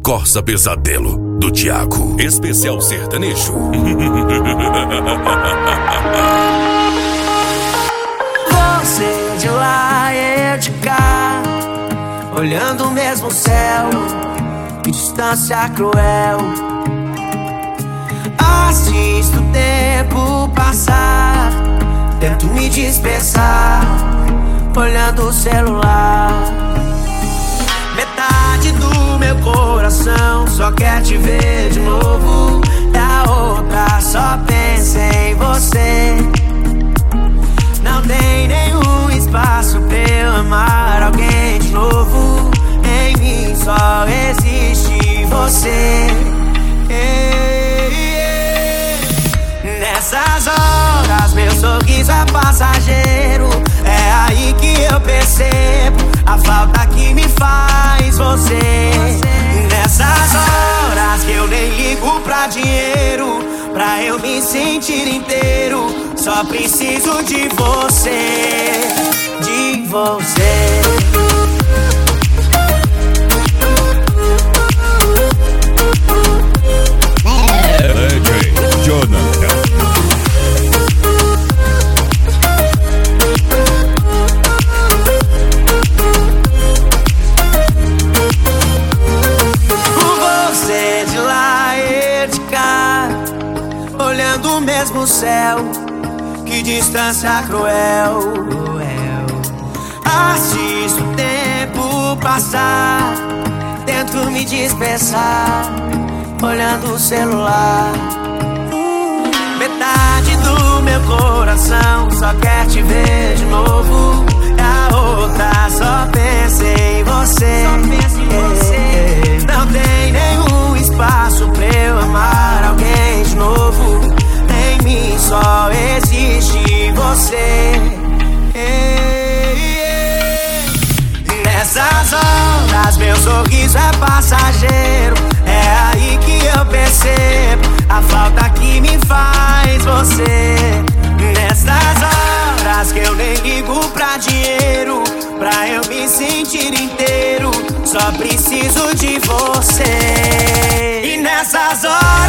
Corsa Pesadelo, do Thiago. Especial sertanejo. Você de lá e eu de cá, olhando o mesmo céu, que distância cruel. Assisto o tempo passar, tento me dispersar, olhando o celular. Metade do meu coração só quer te ver de novo, e a outra só pensa em você. Não tem nenhum espaço pra eu amar alguém de novo. Em mim só existe você. Nessas horas meu sorriso é passageiro. É aí que eu percebo a falta que me faz você. Nessas horas que eu nem ligo pra dinheiro, pra eu me sentir inteiro, só preciso de você, de você. DJ Jonathan. Você de lá e de cá, olhando o mesmo céu, que distância cruel. Assisto o tempo passar, tento me dispersar, olhando o celular. Metade do meu coração só quer te ver de novo, a outra só pensa em você. Não tem nenhum espaço pra eu amar alguém de novo. Em mim só existe você. Nessas horas meu sorriso é passageiro. É aí que eu percebo a falta que me faz você. Nessas horas que eu nem ligo pra dinheiro, pra eu me sentir inteiro, só preciso de você. E nessas horas